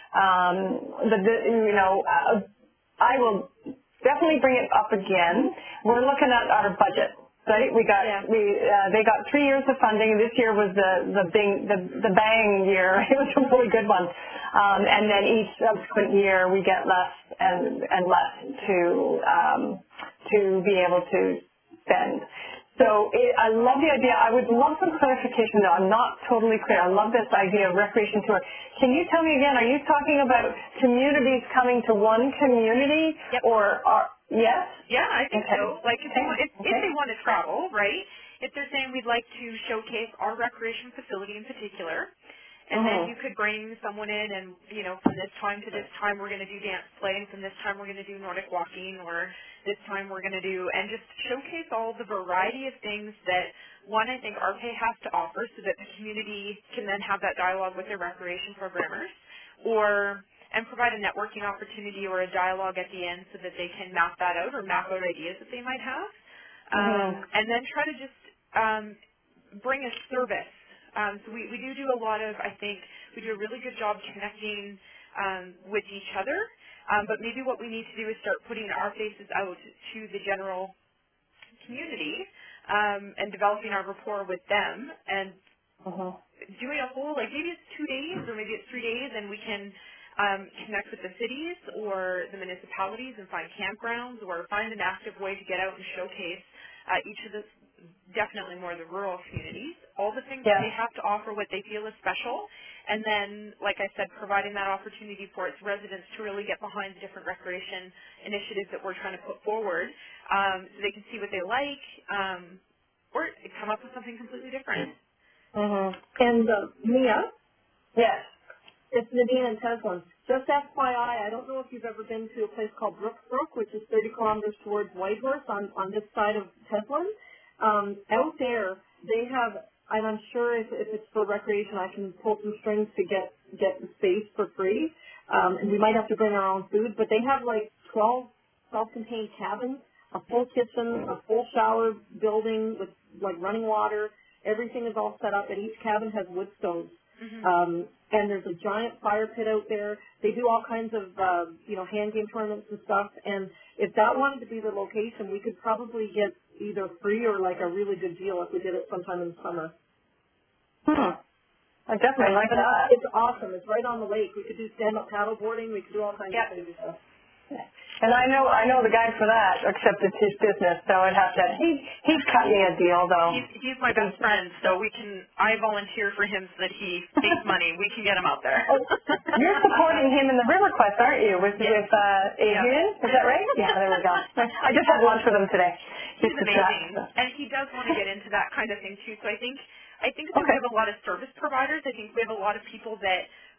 A: I will definitely bring it up again. We're looking at our budget, right? They got 3 years of funding. This year was the bang year. It was a really good one. And then each subsequent year we get less and less to be able to spend. So I love the idea. I would love some clarification, though. I'm not totally clear. I love this idea of recreation tour. Can you tell me again, are you talking about communities coming to one community?
E: Yep.
A: Yes?
E: Yeah, I think so. Like if they want to travel, right? If they're saying we'd like to showcase our recreation facility in particular, and then you could bring someone in and, you know, from this time to this time we're going to do dance play, and from this time we're going to do Nordic walking, or this time we're going to do, and just showcase all the variety of things that, one, I think RPA has to offer so that the community can then have that dialogue with their recreation programmers, and provide a networking opportunity or a dialogue at the end so that they can map that out or map out ideas that they might have. And then try to just bring a service. So we do a lot of, I think, we do a really good job connecting with each other, but maybe what we need to do is start putting our faces out to the general community and developing our rapport with them and doing a whole, like maybe it's 2 days or maybe it's 3 days, and we can connect with the cities or the municipalities and find campgrounds or find an active way to get out and showcase each of the, definitely more the rural communities, all the things that they have to offer, what they feel is special, and then, like I said, providing that opportunity for its residents to really get behind the different recreation initiatives that we're trying to put forward so they can see what they like or come up with something completely different.
C: And Mia?
A: Yes.
C: It's Nadine and Teslin. Just FYI, I don't know if you've ever been to a place called Brooksbrook, which is 30 kilometers towards Whitehorse on this side of Teslin. Out there, they have, and I'm sure if it's for recreation, I can pull some strings to get the space for free. And we might have to bring our own food, but they have like 12 self-contained cabins, a full kitchen, a full shower building with like running water. Everything is all set up, and each cabin has wood stoves. And there's a giant fire pit out there. They do all kinds of, hand game tournaments and stuff. And if that wanted to be the location, we could probably get either free or like a really good deal if we did it sometime in the summer.
A: I definitely like that.
C: It's awesome. It's right on the lake. We could do stand-up paddle boarding. We could do all kinds of crazy stuff.
A: And I know the guy for that, except it's his business, so I'd have to. He'd cut me a deal, though.
E: He's my best friend, so I volunteer for him so that he makes money. We can get him out there.
A: You're supporting him in the River Quest, aren't you? With Adrian, is that right? Yeah, there we go. I just had lunch with him today.
E: He's amazing, and he does want to get into that kind of thing too. So I think that we have a lot of service providers. I think we have a lot of people that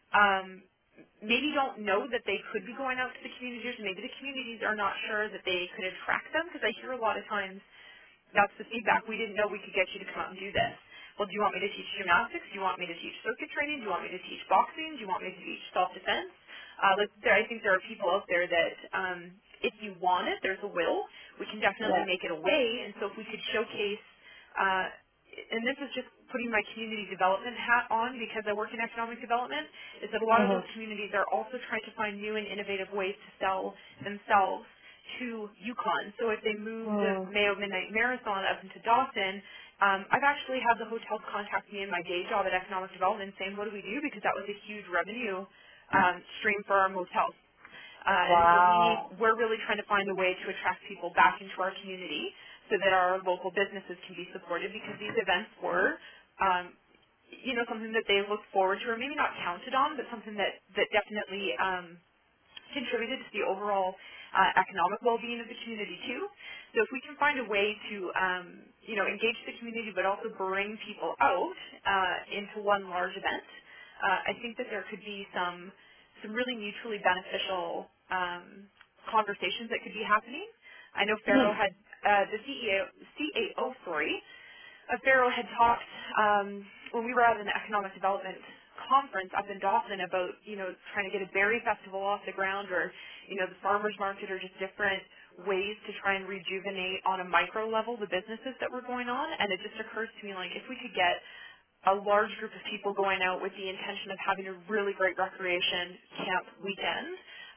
E: maybe don't know that they could be going out to the communities, maybe the communities are not sure that they could attract them, because I hear a lot of times that's the feedback. We didn't know we could get you to come out and do this. Well, do you want me to teach gymnastics? Do you want me to teach circuit training? Do you want me to teach boxing? Do you want me to teach self-defense? I think there are people out there that if you want it, there's a will. We can definitely make it a way. And so if we could showcase, and this is just putting my community development hat on because I work in economic development, is that a lot of those communities are also trying to find new and innovative ways to sell themselves to Yukon. So if they move the Mayo Midnight Marathon up into Dawson, I've actually had the hotels contact me in my day job at economic development saying, what do we do? Because that was a huge revenue stream for our motels. And so we're really trying to find a way to attract people back into our community so that our local businesses can be supported, because these events were, something that they look forward to, or maybe not counted on, but something that definitely contributed to the overall economic well-being of the community too. So if we can find a way to, engage the community but also bring people out into one large event, I think that there could be some really mutually beneficial conversations that could be happening. I know Faro had, the CAO, Faro had talked when we were at an economic development conference up in Dawson about, trying to get a berry festival off the ground, or, the farmers market, or just different ways to try and rejuvenate on a micro level the businesses that were going on. And it just occurs to me, like, if we could get a large group of people going out with the intention of having a really great recreation camp weekend,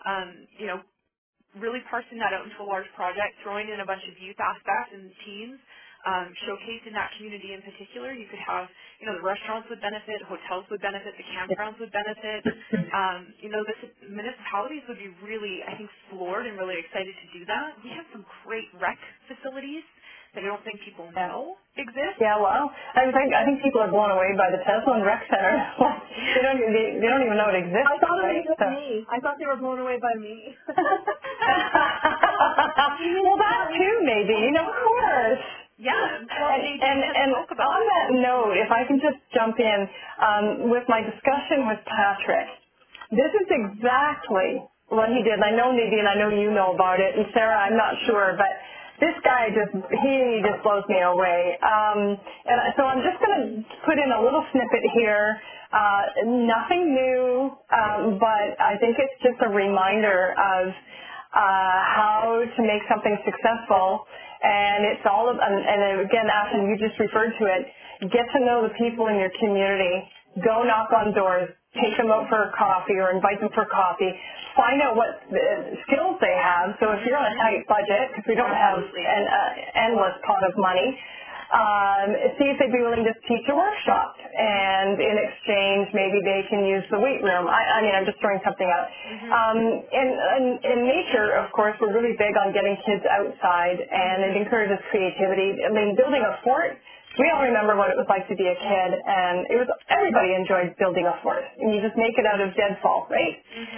E: really parsing that out into a large project, throwing in a bunch of youth aspects and teams, showcasing that community in particular. You could have, the restaurants would benefit, hotels would benefit, the campgrounds would benefit. The municipalities would be really, I think, floored and really excited to do that. We have some great rec facilities that I don't think people know exist.
A: Yeah, well, I think people are blown away by the Teslin Rec Center. they don't even know it exists.
C: I thought it was me. I thought they were blown away by me.
A: Well, that too, maybe. Of course.
E: Yeah.
A: And on that note, if I can just jump in, with my discussion with Patrick, this is exactly what he did. I know, Nadine, I know you know about it, and Sarah, I'm not sure, but this guy just blows me away. And so I'm just going to put in a little snippet here. Nothing new, but I think it's just a reminder of how to make something successful. And it's all of, and again, Ashley, you just referred to it. Get to know the people in your community. Go knock on doors. Take them out for a coffee or invite them for coffee. Find out what skills they have. So if you're on a tight budget, because we don't have an endless pot of money, see if they'd be willing to teach a workshop. And in exchange, maybe they can use the weight room. I mean, I'm just throwing something out. In nature, of course, we're really big on getting kids outside, and it encourages creativity. I mean, building a fort, we all remember what it was like to be a kid, and everybody enjoyed building a fort. And you just make it out of deadfall, right?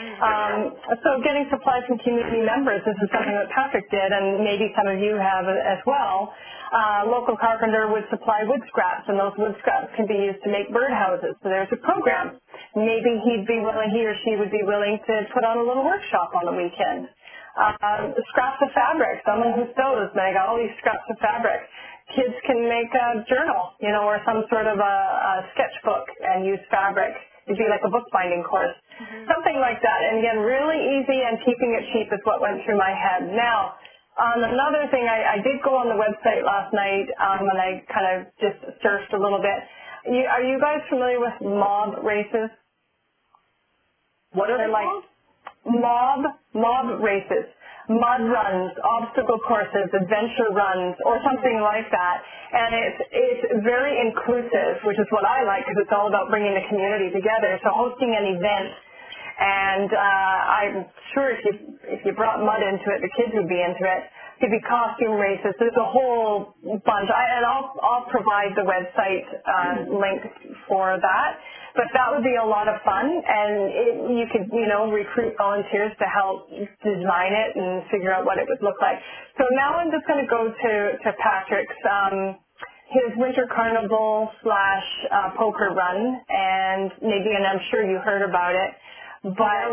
A: So getting supplies from community members, this is something that Patrick did, and maybe some of you have as well. Local carpenter would supply wood scraps, and those wood scraps can be used to make birdhouses. So there's a program. Maybe he or she would be willing to put on a little workshop on the weekend. Scraps of fabric, someone who sews, they got all these scraps of fabric. Kids can make a journal, or some sort of a sketchbook and use fabric. It'd be like a bookbinding course. Something like that. And again, really easy, and keeping it cheap is what went through my head. Now, another thing, I did go on the website last night, and I kind of just surfed a little bit. Are you guys familiar with mob races?
C: What are they called?
A: Mob races. Mud runs, obstacle courses, adventure runs, or something like that. And it's very inclusive, which is what I like, because it's all about bringing the community together. So hosting an event, and I'm sure if you brought mud into it, the kids would be into it. Could be costume races. There's a whole bunch, and I'll provide the website link for that. But that would be a lot of fun, and you could, recruit volunteers to help design it and figure out what it would look like. So now I'm just going to go to Patrick's. his winter carnival slash poker run, and Nadine, I'm sure you heard about it. But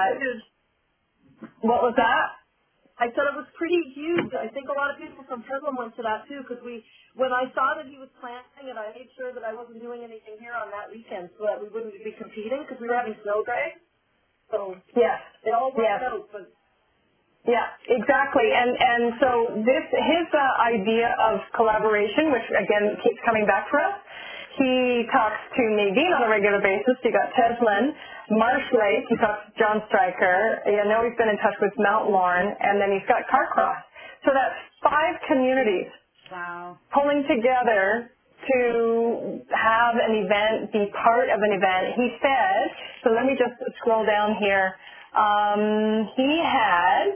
A: what was that?
C: I said it was pretty huge. I think a lot of people from Teslin went to that too, because when I saw that he was planning it, I made sure that I wasn't doing anything here on that weekend so that we wouldn't be competing, because we were having snow drag. So
A: yes,
C: it all worked out. But
A: yeah, exactly. And so his idea of collaboration, which again keeps coming back for us, he talks to Nadine on a regular basis. You got Teslin, Marsh Lake. He talks to John Stryker. I know he's been in touch with Mount Lorne, and then he's got Carcross. So that's 5 communities pulling together to have an event, be part of an event. He said, so let me just scroll down here. He had,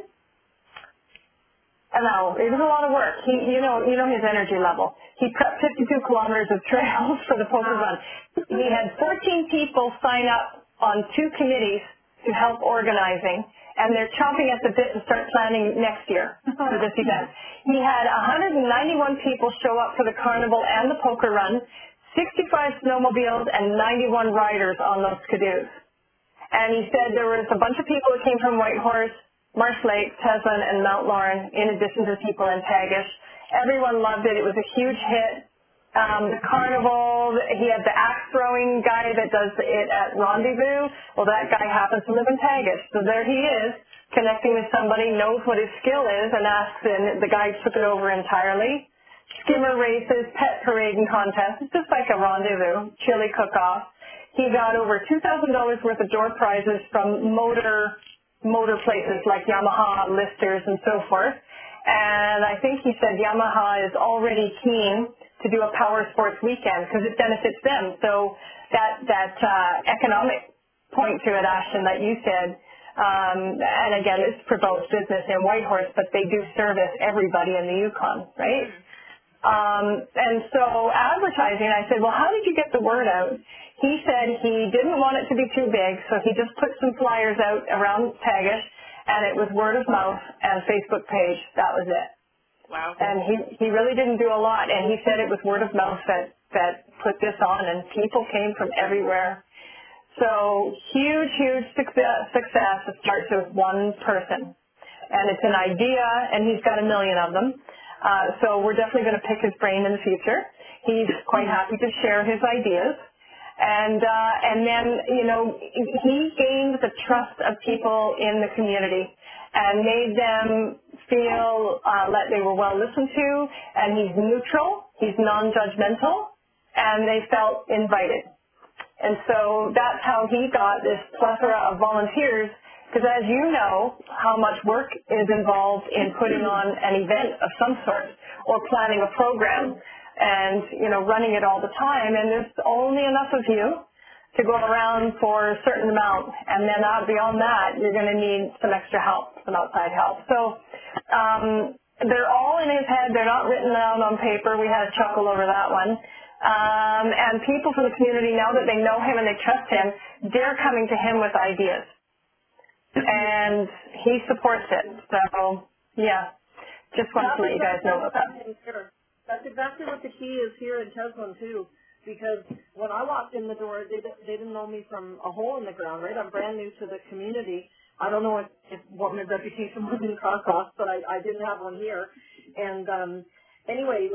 A: no, it was a lot of work. You know his energy level. He prepped 52 kilometers of trails for the poker run. He had 14 people sign up on 2 committees to help organizing, and they're chomping at the bit to start planning next year for this event. He had 191 people show up for the carnival and the poker run, 65 snowmobiles, and 91 riders on those Ski-Doos. And he said there was a bunch of people that came from Whitehorse, Marsh Lake, Teslin, and Mount Lorne, in addition to people in Tagish. Everyone loved it. It was a huge hit. The carnival, he had the axe throwing guy that does it at Rendezvous. Well, that guy happens to live in Tagish. So there he is, connecting with somebody, knows what his skill is, and asks, and the guy took it over entirely. Skimmer races, pet parade and contests. It's just like a Rendezvous, chili cook-off. He got over $2,000 worth of door prizes from motor places like Yamaha, Listers, and so forth. And I think he said Yamaha is already keen to do a power sports weekend because it benefits them. So that economic point to it, Ashton, that you said, and again, it's for both business and Whitehorse, but they do service everybody in the Yukon, right? And so advertising, I said, well, how did you get the word out? He said he didn't want it to be too big, so he just put some flyers out around Tagish, and it was word of mouth and Facebook page. That was it.
E: Wow.
A: And he really didn't do a lot, and he said it was word of mouth that put this on, and people came from everywhere. So huge success. It starts with one person. And it's an idea, and he's got 1 million of them. So we're definitely going to pick his brain in the future. He's quite happy to share his ideas. And then, he gained the trust of people in the community and made them feel that they were well listened to, and he's neutral, he's non-judgmental, and they felt invited. And so that's how he got this plethora of volunteers, because as you know, how much work is involved in putting on an event of some sort or planning a program and, running it all the time. And there's only enough of you to go around for a certain amount. And then beyond that, you're going to need some extra help, some outside help. So they're all in his head. They're not written down on paper. We had a chuckle over that one. And people from the community, now that they know him and they trust him, they're coming to him with ideas. And he supports it. So, yeah, just wanted to let you guys know about that.
C: That's exactly what the key is here in Teslin, too, because when I walked in the door, they didn't know me from a hole in the ground, right? I'm brand new to the community. I don't know what my reputation was in Carcross, but I didn't have one here. And anyway,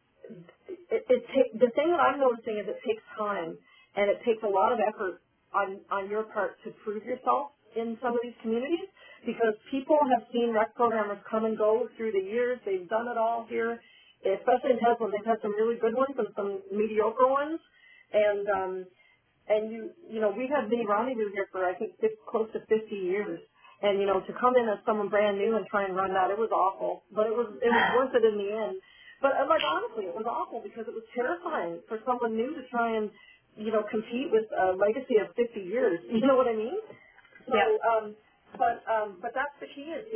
C: the thing that I'm noticing is it takes time, and it takes a lot of effort on your part to prove yourself in some of these communities, because people have seen rec programmers come and go through the years. They've done it all here, especially in Teslin. They've had some really good ones and some mediocre ones, and we've had Mini Rendezvous here for I think close to 50 years. And to come in as someone brand new and try and run that, it was awful, but it was worth it in the end. But honestly, it was awful because it was terrifying for someone new to try and compete with a legacy of 50 years. You know what I mean? So,
A: yeah.
C: But that's the key is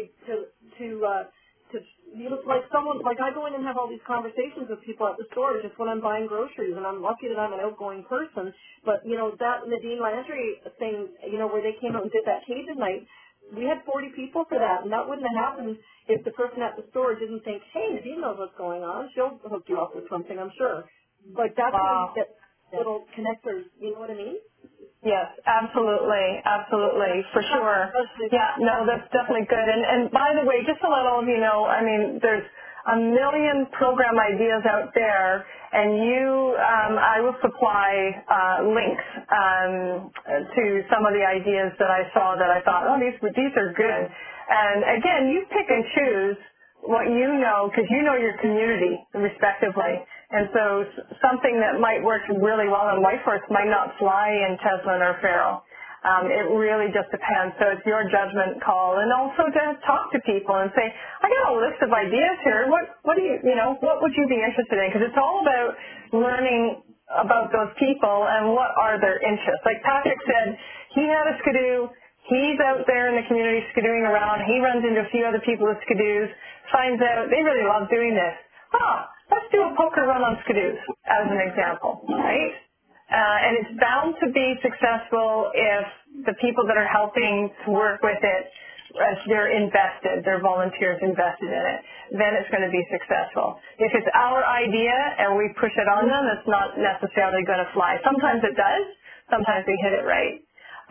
C: like I go in and have all these conversations with people at the store just when I'm buying groceries, and I'm lucky that I'm an outgoing person. But that Nadine Landry thing, where they came out and did that Cajun night, we had 40 people for that, and that wouldn't have happened if the person at the store didn't think, hey, Nadine knows what's going on. She'll hook you up with something, I'm sure. Like, that's how you get little connectors, you know what I mean?
A: Yes, absolutely, absolutely, for sure. Yeah, no, that's definitely good. And by the way, just to let all of you know, I mean, there's a million program ideas out there, and I will supply links to some of the ideas that I saw that I thought, oh, these are good. And again, you pick and choose what you know, because you know your community respectively. And so something that might work really well in Whitehorse might not fly in Teslin or Farrell. It really just depends. So it's your judgment call. And also to talk to people and say, I got a list of ideas here. What do you know, what would you be interested in? Because it's all about learning about those people and what are their interests. Like Patrick said, he had a skidoo. He's out there in the community skidooing around. He runs into a few other people with skidoos, finds out they really love doing this. Let's do a poker run on skidoos, as an example, right? And it's bound to be successful if the people that are helping to work with it, as they're invested, their volunteers invested in it, then it's going to be successful. If it's our idea and we push it on them, it's not necessarily going to fly. Sometimes it does. Sometimes we hit it right.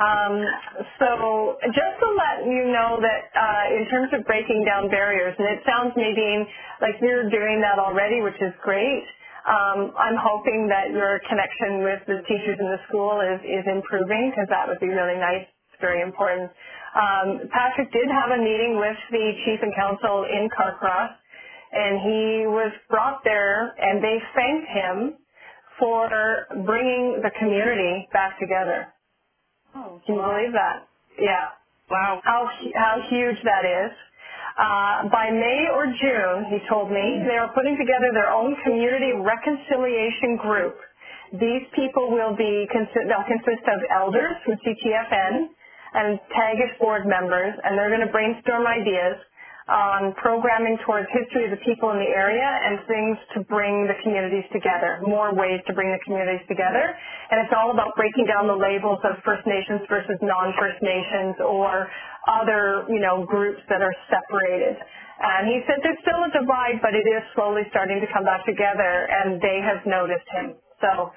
A: So just to let you know that in terms of breaking down barriers, and it sounds, Nadine, like you're doing that already, which is great. I'm hoping that your connection with the teachers in the school is improving, because that would be really nice. It's very important. Patrick did have a meeting with the chief and council in Carcross, and he was brought there, and they thanked him for bringing the community back together.
D: Oh,
A: can you believe that? Yeah.
E: Wow.
A: How huge that is. By May or June, he told me, they are putting together their own community reconciliation group. These people will they'll consist of elders from CTFN and TAGIS board members, and they're going to brainstorm ideas on programming towards history of the people in the area and things to bring the communities together, more ways to bring the communities together. And it's all about breaking down the labels of First Nations versus non-First Nations or other, groups that are separated. And he said there's still a divide, but it is slowly starting to come back together, and they have noticed him. So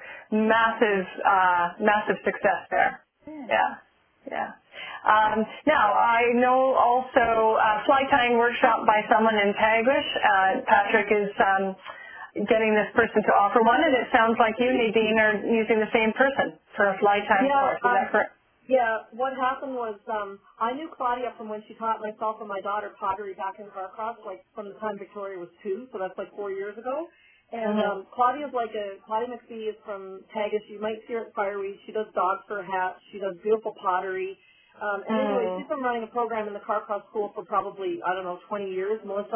A: massive success there. Yeah. Now, I know also fly tying workshop by someone in Tagish. Patrick is getting this person to offer one, and it sounds like you, Nadine, are using the same person for a fly tying course. Is that correct?
C: Yeah, what happened was I knew Claudia from when she taught myself and my daughter pottery back in Carcross, like from the time Victoria was 2, so that's like 4 years ago. And Claudia McPhee is from Tagish. You might see her at Fireweed. She does dogs for hats. She does beautiful pottery. And anyway, she's been running a program in the Carcross School for probably, 20 years. Melissa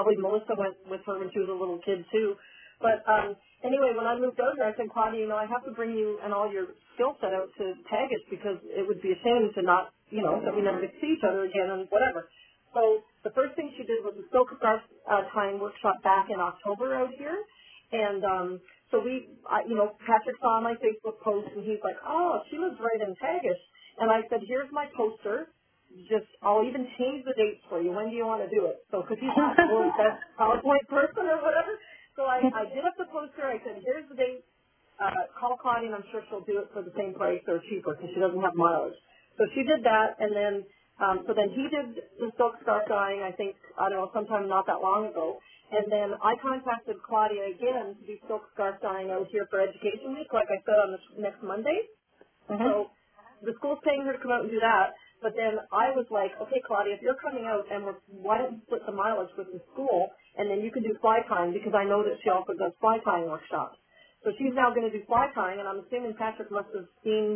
C: went with her when she was a little kid, too. But anyway, when I moved over, I said, Claudia, I have to bring you and all your skill set out to Tagish because it would be a shame to not, that we never get to see each other again and whatever. So the first thing she did was a silk scarf tying workshop back in October out here. And so Patrick saw my Facebook post, and he's like, oh, she lives right in Tagish. And I said, here's my poster. I'll even change the dates for you. When do you want to do it? So, because he's not the world's best PowerPoint person or whatever. So I did up the poster. I said, here's the date. Call Claudia, and I'm sure she'll do it for the same price or cheaper because she doesn't have mileage. So she did that, and then he did the silk scarf dyeing, I think, sometime not that long ago. And then I contacted Claudia again to do silk scarf dyeing out here for Education Week, like I said, on the next Monday. So the school's paying her to come out and do that. But then I was like, okay, Claudia, if you're coming out, and why don't you split the mileage with the school, and then you can do fly tying, because I know that she also does fly tying workshops. So she's now going to do fly tying, and I'm assuming Patrick must have seen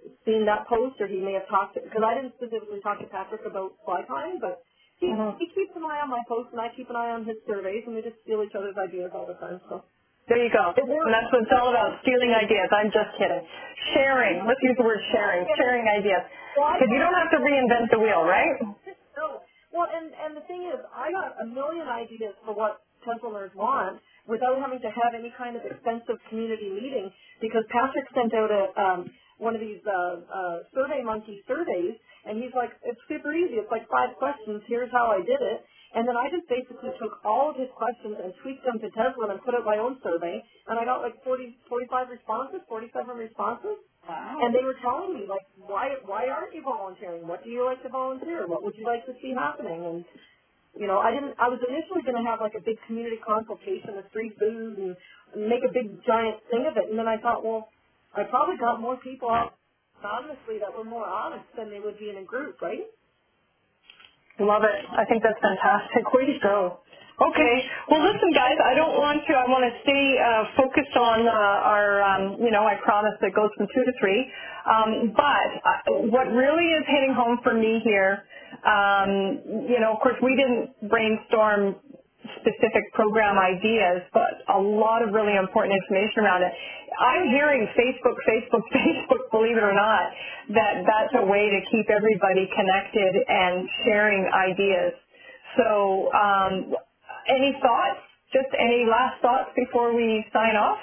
C: that post, or he may have talked to, because I didn't specifically talk to Patrick about fly tying, but he keeps an eye on my posts, and I keep an eye on his surveys, and we just steal each other's ideas all the time. So
A: there you go. And that's what it's all about, stealing ideas. I'm just kidding. Sharing. Let's use the word sharing. Sharing ideas. Because you don't have to reinvent the wheel, right?
C: No. Well, and the thing is, I got a million ideas for what Teslers want without having to have any kind of expensive community meeting, because Patrick sent out one of these Survey Monkey surveys, and he's like, it's super easy. It's like 5 questions. Here's how I did it. And then I just basically took all of his questions and tweaked them to Tesla and put out my own survey, and I got like 45 responses, 47 responses.
D: Wow.
C: And they were telling me, like, why aren't you volunteering? What do you like to volunteer? What would you like to see happening? And, you know, I was initially going to have like a big community consultation with free food and make a big giant thing of it. And then I thought, well, I probably got more people out honestly that were more honest than they would be in a group, right?
A: Love it. I think that's fantastic. Way to go. Okay. Well, listen, guys, I want to stay focused on our, I promised it goes from 2 to 3. But what really is hitting home for me here, of course, we didn't brainstorm specific program ideas, but a lot of really important information around it. I'm hearing Facebook, believe it or not, that's a way to keep everybody connected and sharing ideas. So any thoughts? Just any last thoughts before we sign off?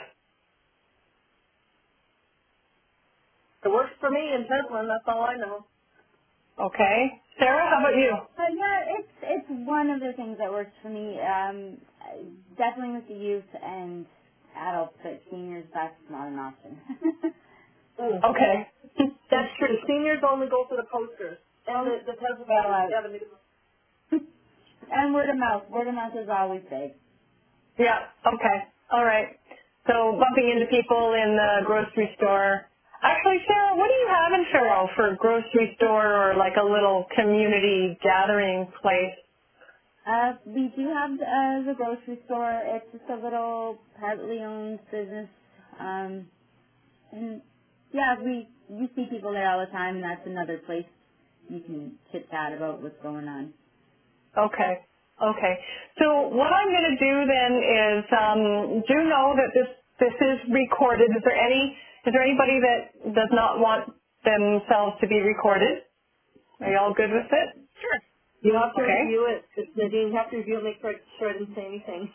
C: It works for me in Teslin, that's all I know.
A: Okay. Sarah, how about you?
D: Yeah, it's one of the things that works for me. Definitely with the youth and adults, but seniors, that's not an option.
A: Okay.
C: That's true. Seniors only go for the posters. And the Tesla Avenue.
D: And word of mouth. Word of mouth is always big.
A: Yeah, okay. All right. So bumping into people in the grocery store. Actually, Sarah, what do you have in Faro for a grocery store or like a little community gathering place?
D: We do have the grocery store. It's just a little privately owned business. And yeah, you see people there all the time, and that's another place you can chit-chat about what's going on.
A: Okay. Okay. So what I'm going to do then is do know that this is recorded. Is there anybody that does not want themselves to be recorded? Are you all good with it?
E: Sure.
C: You have to review it. Nadine, you have to review it, make sure I didn't say anything.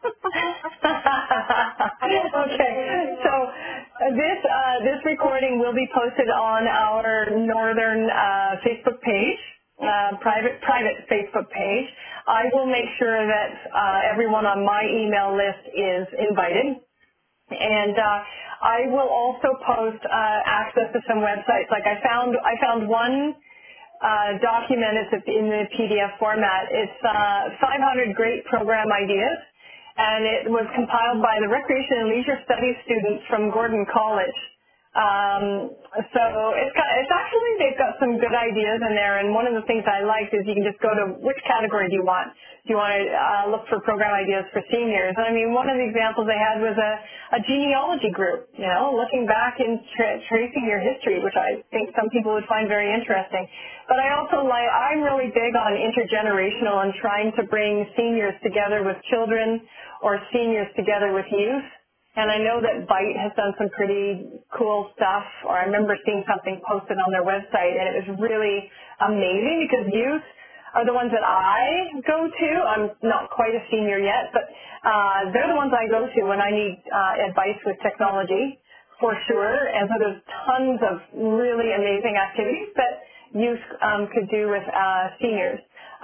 A: Okay. So this recording will be posted on our Northern Facebook page, private Facebook page. I will make sure that everyone on my email list is invited. And I will also post access to some websites. Like I found one document. It's in the PDF format. It's 500 great program ideas, and it was compiled by the Recreation and Leisure Studies students from Gordon College. So it's actually, they've got some good ideas in there, and one of the things I liked is you can just go to which category do you want. Do you want to look for program ideas for seniors? I mean, one of the examples they had was a genealogy group, looking back and tracing your history, which I think some people would find very interesting. But I'm really big on intergenerational and trying to bring seniors together with children or seniors together with youth. And I know that Byte has done some pretty cool stuff, or I remember seeing something posted on their website, and it was really amazing because youth are the ones that I go to. I'm not quite a senior yet, but they're the ones I go to when I need advice with technology, for sure. And so there's tons of really amazing activities that youth could do with seniors.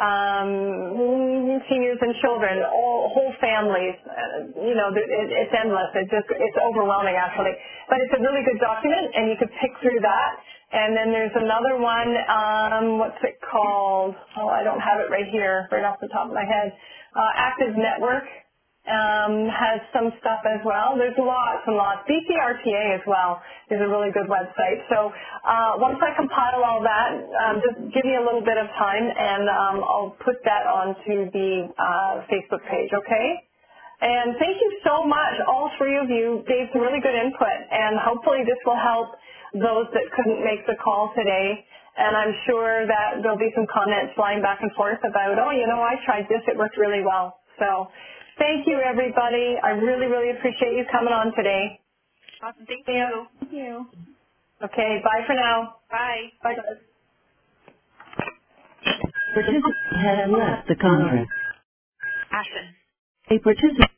A: Seniors and children, whole families, it's endless. It's overwhelming actually. But it's a really good document, and you could pick through that. And then there's another one, what's it called? Oh, I don't have it right here, right off the top of my head. Active Network has some stuff as well. There's lots and lots. BCRTA as well is a really good website. So once I compile all that, just give me a little bit of time, and I'll put that onto the Facebook page, okay? And thank you so much, all three of you gave some really good input, and hopefully this will help those that couldn't make the call today. And I'm sure that there'll be some comments flying back and forth about, I tried this, it worked really well. So thank you, everybody. I really, really appreciate you coming on today.
E: Awesome. Thank you.
D: Thank you.
A: Okay, bye for now.
E: Bye.
A: Bye, guys.
F: Participant has left the conference.
E: Ashton.
F: A participant